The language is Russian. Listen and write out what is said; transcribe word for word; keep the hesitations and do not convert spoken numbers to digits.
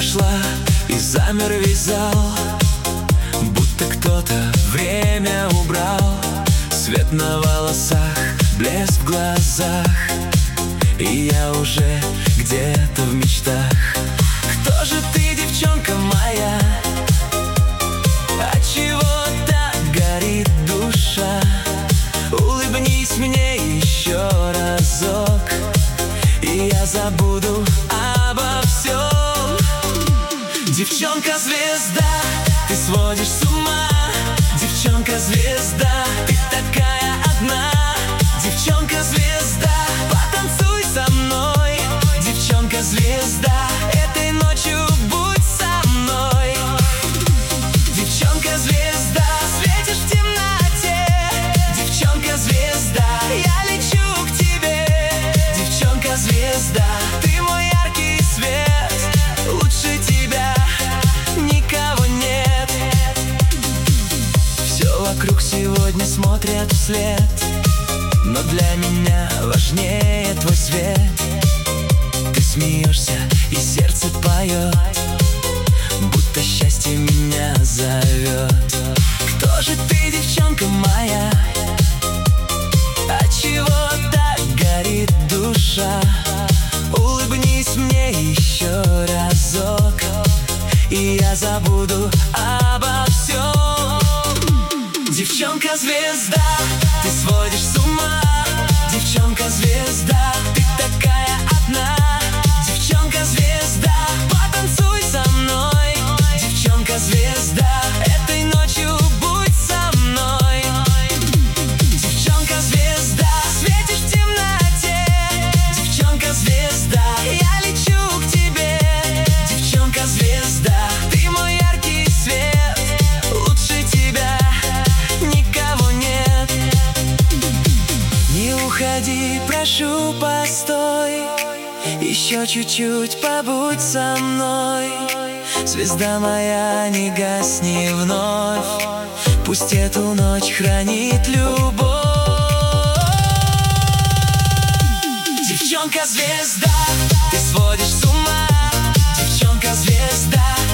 вошла и замер весь зал, будто кто-то время убрал. Свет на волосах, блеск в глазах, и я уже где-то в мечтах. Кто же ты, девчонка моя? Отчего так горит душа? Улыбнись мне еще разок, и я забуду обо всем. Девчонка-звезда, ты сводишь с ума. Девчонка-звезда, ты такая одна. Девчонка-звезда, потанцуй со мной. Девчонка-звезда, этой ночью будь со мной. Девчонка-звезда, светишь в темноте. Девчонка-звезда, я лечу к тебе. Девчонка-звезда, ты мой яркий свет. Лучше тебя никого нет. Все вокруг сегодня смотрят вслед, но для меня важнее твой свет. Ты смеешься, и сердце поет, будто счастье меня зовет. Кто же ты, девчонка моя? Отчего так горит душа? Улыбнись мне еще разок, и я забуду обо всем. Девчонка-звезда, ты сводишь с ума. Девчонка-звезда, ты такая одна. Девчонка-звезда, потанцуй со мной. Девчонка-звезда, этой ночью будь со мной. Девчонка-звезда, светишь в темноте. Девчонка-звезда, я лечу к тебе. Девчонка-звезда, ты мой яркий свет. Лучше тебя никого нет. Не уходи, прошу, постой. Еще чуть-чуть побудь со мной. Звезда моя, не гасни вновь. Пусть эту ночь хранит любовь. Девчонка-звезда, ты сводишь с ума. Девчонка-звезда,